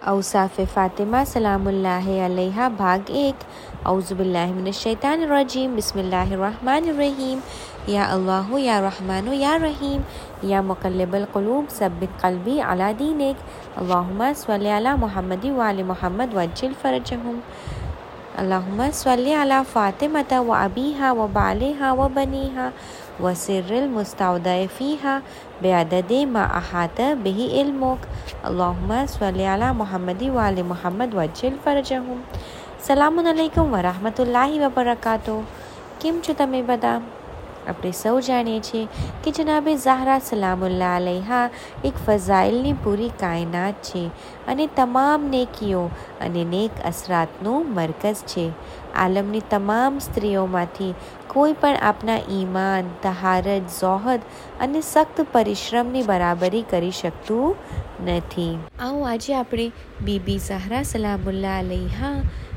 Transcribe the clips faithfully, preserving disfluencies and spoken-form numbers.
औसाफ़े फ़ातिमा सलामुल्लाहि अलैहा भाग एक। औज़ुबिल्लाहि मिनश्शैतानिर्रजीम बिस्मिल्लाहिर्रहमानिर्रहीम। या अल्लाह या रहमानु या रहीम या मुक़ल्लिबल क़ुलूब सब्बित क़ल्बी अला दीनिक। अल्लाहुम्मा स्वल्लि अला मुहम्मद व आलि मुहम्मद वज्जिल फ़रजहुम। अल्लाहुम्मा स्वल्लि अला फ़ातिमता व अबीहा व बालिहा व बनीहा व सिर्रिल मुस्तौदअ फ़ीहा बिअददि मा अहात बिही इल्मुक। अल्लाहुम्मा स्वल्लि अला मुहम्मद व आलि मुहम्मद वज्जिल फ़रजहुम। સલામુન અલૈકુમ વરહમતુલ્લાહિ વબરકાતુહ। કેમ છો તમે બધા? આપણે સૌ જાણીએ છીએ કે જનાબે ઝહરા સલામુલ્લાહ અલૈહા એક ફઝાઇલની પૂરી કાયનાત છે અને તમામ નેકીઓ અને નેક અસરાતનું મરકઝ છે। આલમની તમામ સ્ત્રીઓમાંથી કોઈ પણ આપના ઈમાન, તહારત, ઝોહદ અને સખ્ત પરિશ્રમની બરાબરી કરી શકતું નથી। આવો આજે આપણે બીબી ઝહરા સલામુલ્લાહ અલૈહા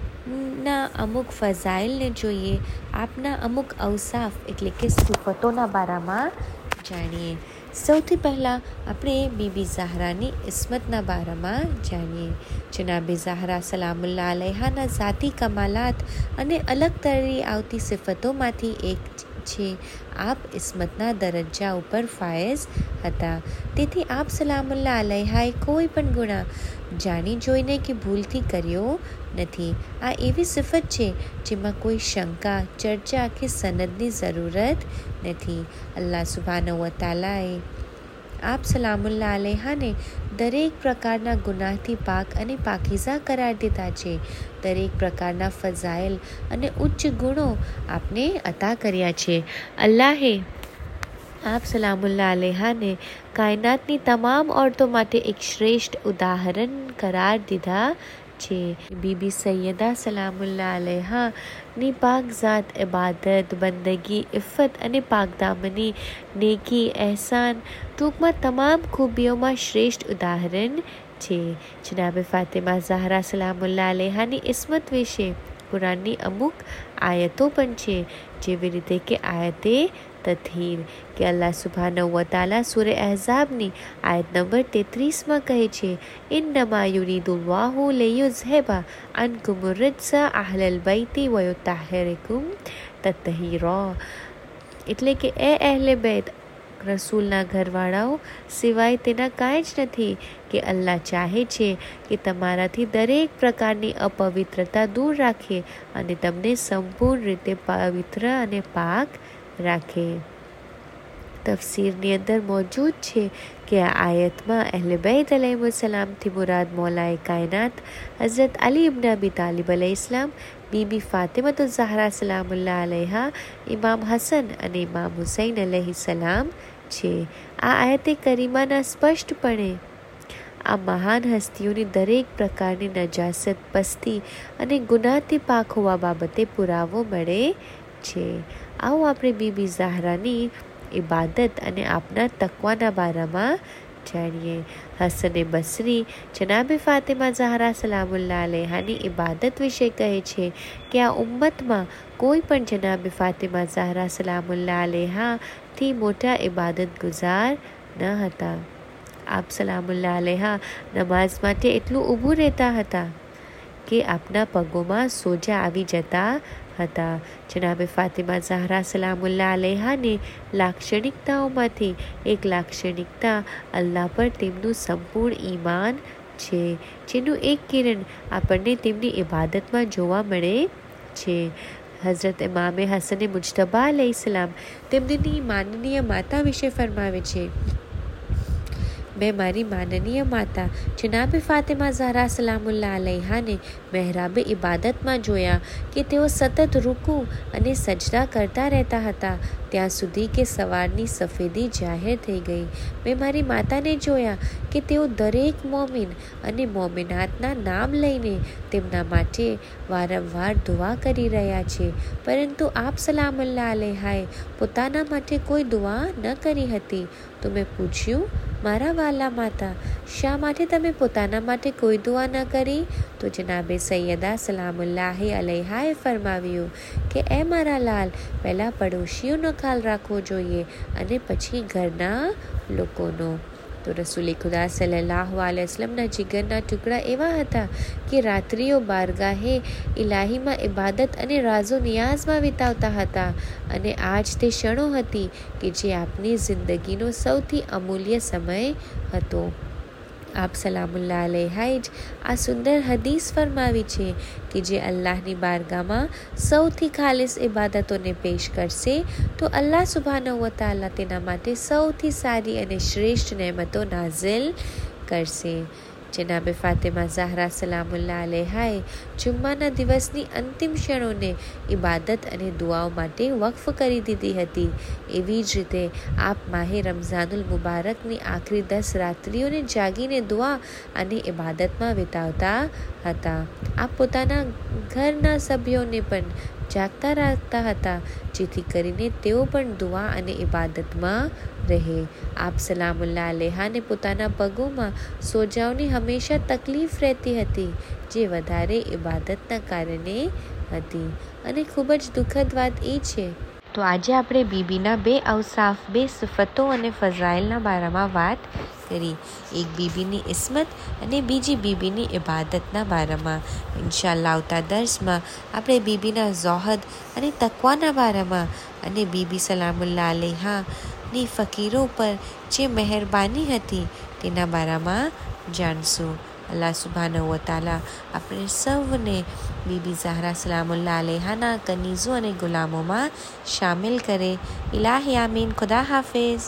ના અમુક ફઝાઇલને જોઈએ, આપના અમુક અવસાફ એટલે કે સિફતોના બારામાં જાણીએ। સૌથી પહેલાં આપણે બીબી ઝહરાની ઇસ્મતના બારામાં જાણીએ। જનાબે ઝહરા સલામુલ્લાહ અલૈહાના ઝાતી કમાલાત અને અલગ તરી આવતી સિફતોમાંથી એક છે આપ ઇસ્મતના દરજ્જા ઉપર ફાયઝ હતા। તેથી આપ સલામુલ્લાહ અલૈહાએ કોઈ પણ ગુનાહ જાણી જોઈને કે ભૂલથી કર્યો નથી। આ એવી સિફત છે જેમાં કોઈ શંકા, ચર્ચા કે સનદની જરૂરત નથી। અલ્લાહ સુબ્હાનહુ વ તઆલાએ આપ સલામુલ્લાહ અલૈહાને દરેક પ્રકારના ગુનાહથી પાક અને પાકીઝા કરાર દીધા છે। દરેક પ્રકારના ફઝાઇલ અને ઉચ્ચ ગુણો આપને અતા કર્યા છે। અલ્લાહે આપ સલામુલ્લાહ અલૈહાને કાયનાતની તમામ ઓરતો માટે એક શ્રેષ્ઠ ઉદાહરણ કરાર દીધા છે। બીબી સૈયદા સલામુલ્લાહ અલૈહાની પાક ઝાત ઇબાદત, બંદગી, ઇફ્ફત અને પાકદામની, નેકી, એહસાન, ટૂંકમાં તમામ ખૂબીઓમાં શ્રેષ્ઠ ઉદાહરણ છે। જનાબે ફાતિમા ઝહરા સલામુલ્લાહ અલૈહાની ઇસ્મત વિશે કુરાનની અમુક આયતો પણ છે, જેવી રીતે કે આયતે તતહીર કે અલ્લાહ સુબ્હાનહુ વ તઆલા સૂરે અહઝાબની આયત નંબર તેત્રીસમાં કહે છે, ઇન્નમા યુરીદુલ્લાહુ લિયુઝહિબા અનકુમુર રિજ્સા અહલલ બૈતિ વ યુતahhirakum તતહીરા। એટલે કે એ અહેલે બૈત, રસૂલના ઘરવાળાઓ સિવાય તેના કાંઈ જ નથી કે અલ્લાહ ચાહે છે કે તમારાથી દરેક પ્રકારની અપવિત્રતા દૂર રાખે અને તમને સંપૂર્ણ રીતે પવિત્ર અને પાક રાખે। તફસીરની અંદર મોજૂદ છે કે આ આયતમાં અહેલે બૈત અલૈહિસ્સલામથી મુરાદ મૌલાએ કાયનાત હઝરત અલી ઇબ્ન અબી તાલિબ અલૈહિસ્સલામ, બીબી ફાતિમતુ ઝહરા સલામુલ્લાહ અલૈહા, ઇમામ હસન અને ઇમામ હુસૈન અલૈહિસ્સલામ છે। આ આયતે કરીમાના સ્પષ્ટપણે આ મહાન હસ્તીઓની દરેક પ્રકારની નજાસત, પસ્તી અને ગુનાહથી પાક હોવા બાબતે પુરાવો મળે છે। આવો આપણે બીબી ઝહરાની ઇબાદત અને આપના તકવાના બારામાં જાણીએ। હસન બસરી જનાબે ફાતિમા ઝહરા સલામુલ્લાહ અલૈહાની ઇબાદત વિશે કહે છે કે આ ઉમ્મતમાં કોઈ પણ જનાબે ફાતિમા ઝહરા સલામુલ્લાહ અલૈહાથી મોટા ઇબાદત ગુઝાર ન હતા। આપ સલામુલ્લાહ અલૈહા નમાઝ માટે એટલું ઊભું રહેતા હતા કે આપના પગોમાં સોજા આવી જતા હતા। જનાબે ફાતિમા ઝહરા સલામુલ્લાહ અલૈહાની લાક્ષણિકતાઓમાંથી એક લાક્ષણિકતા અલ્લાહ પર તેમનું સંપૂર્ણ ઈમાન છે, જેનું એક કિરણ આપણને તેમની ઇબાદતમાં જોવા મળે છે। હઝરત ઇમામે હસને મુજતબા અલૈહિસ્સલામ તેમની માનનીય માતા વિશે ફરમાવે છે, મેં મારી માનનીય માતા જનાબે ફાતિમા ઝહરા સલામુલ્લાહ અલૈહાને મહેરાબે ઇબાદતમાં જોયા કે તેઓ સતત રૂકુ અને સજદા કરતા રહેતા હતા ત્યાં સુધી કે સવારની સફેદી જાહેર થઈ ગઈ। મેં મારી માતાને જોયા કે તેઓ દરેક મોમિન અને મોમિનાતના નામ લઈને તેમના માટે વારંવાર દુઆ કરી રહ્યા છે, પરંતુ આપ સલામુલ્લાહ અલૈહાએ પોતાના માટે કોઈ દુઆ ન કરી હતી। તો મેં પૂછ્યું, મારા વાલા માતા, શા માટે તમે પોતાના માટે કોઈ દુઆ ન કરી? તો જનાબે સૈયદા સલામુલ્લાહ અલૈહાએ ફરમાવ્યું કે એ મારા લાલ, પહેલાં પડોશીઓનો ખ્યાલ રાખવો જોઈએ અને પછી ઘરના લોકોનો। તો રસૂલ ખુદા સલ્લલ્લાહુ અલૈહિ વસલ્લમના જીગરના ટુકડા એવા હતા કે રાત્રિઓ બારગાહે ઇલાહીમાં ઇબાદત અને રાઝો નિયાઝમાં વિતાવતા હતા, અને આજ તે ક્ષણો હતી કે જે આપની જિંદગીનો સૌથી અમૂલ્ય સમય હતો. આપ સલામુલ્લાહ અલૈહાએ જ આ સુંદર હદીસ ફરમાવી છે કે જે અલ્લાહની બારગાહમાં સૌથી ખાલિસ ઇબાદતોને પેશ કરશે તો અલ્લાહ સુબ્હાનહુ વ તઆલા તેના માટે સૌથી સારી અને શ્રેષ્ઠ નેમતો નાઝિલ કરશે. જનાબે ફાતિમા ઝહરા સલામુલ્લાહ અલૈહાએ જુમ્માના દિવસની અંતિમ ક્ષણોને ઇબાદત અને દુઆઓ માટે વક્ફ કરી દીધી હતી. એવી જ રીતે આપ માહે રમઝાનુલ મુબારકની આખરી દસ રાત્રિઓને જાગીને દુઆ અને ઇબાદતમાં વિતાવતા હતા. આપ પોતાના ઘરના સભ્યોને પણ જાગતા રાખતા હતા જેથી કરીને તેઓ પણ દુઆ અને ઇબાદતમાં રહે. આપ સલામુલ્લાહ અલૈહાને પોતાના પગોમાં સોજાઓની હંમેશા તકલીફ રહેતી હતી જે વધારે ઇબાદતના કારણે હતી. અને ખૂબ જ દુઃખદ વાત એ છે તો આજે આપણે બીબીના બે અવસાફ, બે સિફતો અને ફઝાઇલના બારામાં વાત કરી. એક બીબીની ઇસ્મત અને બીજી બીબીની ઇબાદતના બારામાં. ઇન્શાઅલ્લાહ આવતા દર્સમાં આપણે બીબીના ઝોહદ અને તકવાના બારામાં અને બીબી સલામુલ્લાહ અલૈહાની ફકીરો પર જે મહેરબાની હતી તેના બારામાં જાણશું. અલ્લાહ સુબ્હાનહુ વ તઆલા આપણે સૌને બીબી ઝહરા સલામુલ્લાહ અલૈહાના કનીઝો અને ગુલામોમાં શામિલ કરે. ઇલાહી આમીન. ખુદા હાફિઝ.